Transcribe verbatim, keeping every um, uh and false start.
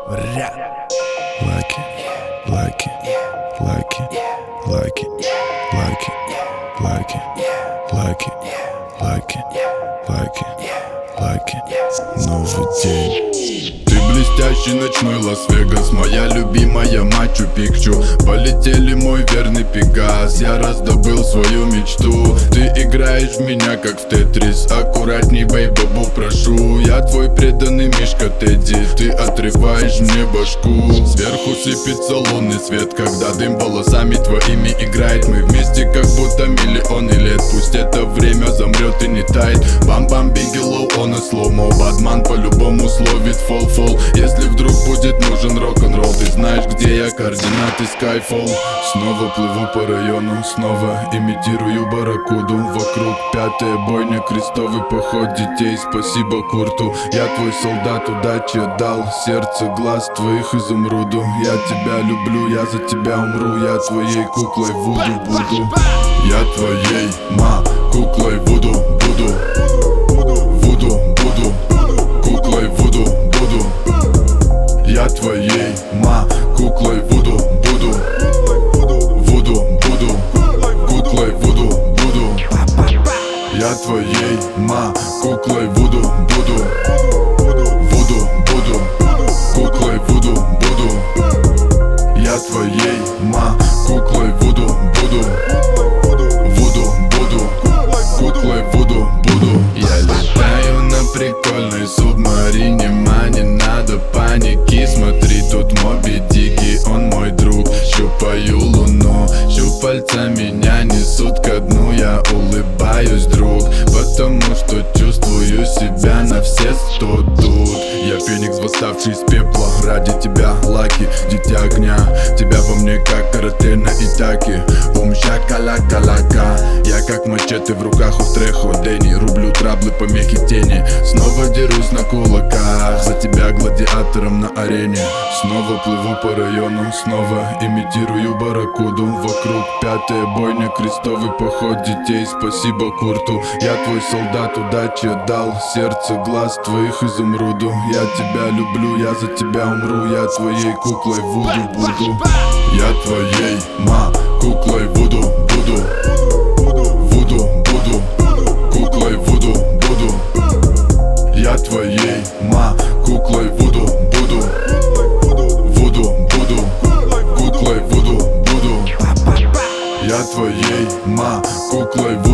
Like it, like it, like it, like it, like it, like it, like it, like it, like it, like it. Новый день. Ты блестящий ночной Лас-Вегас, моя любимая Мачу-Пикчу. Полетели, мой верный Пегас, я раздобыл свою мечту. Ты играешь в меня, как в Тетрис. Аккуратней, бей-бабу, прошу. Я твой преданный Мишка Тедди. Ты отрываешь мне башку. Сверху сыпется лунный свет, когда дым волосами твоими играет. Мы вместе, как будто миллионы лет. Пусть это время замрет и не тает. Бам-бам, бигги лоу, он и слоумо. Бадман по-любому словит фол-фол. Если вдруг будет нужен рок-н-ролл, ты знаешь, где я, координаты Skyfall. Снова плыву по району, снова имитирую барракуду. Вокруг пятая бойня, крестовый поход детей. Спасибо Курту, я твой солдат, удачи дал. Сердце, глаз твоих изумруду. Я тебя люблю, я за тебя умру. Я твоей куклой Вуду буду. Я твоей, ма, куклой Вуду буду. Вуду буду, куклой Вуду буду. Я твоей, ма, куклой Вуду буду. Вуду буду, куклой Вуду буду. Я твоей, ма, куклой Вуду буду. Вуду буду, куклой Вуду буду. Я твоей, ма, куклой Вуду буду. Вуду буду, куклой Вуду буду. Я летаю на прикольной субмарине, ма, не надо паники. Смотри, тут Моби Дики, он мой друг. Щупаю луну, щупальца меня несут ко дну. Я улыбаюсь, друг, потому что чувствую себя на все сто тут. Я феникс, восставший из пепла. Ради тебя, лаки, дитя огня. Тебя во мне, как карате на Итаке. Бум шакалакалака. Я как мачете в руках у Трехо Дэнни. Рублю траблы, помехи, тени. Снова дерусь на кулаках за тебя гладиатором на арене. Снова плыву по району, снова имитирую барракуду. Вокруг пятая бойня, крестовый поход детей. Спасибо Курту, я твой солдат, удачи дал. Сердце, глаз твоих изумруду. Я тебя люблю, я за тебя умру. Я твоей куклой Вуду буду. Я твоей, ма, куклой Вуду буду. Вуду буду, куклой Вуду буду. Я твоей, ма, куклой Вуду буду. Вуду буду, куклой Вуду буду. Я твоей, ма, куклой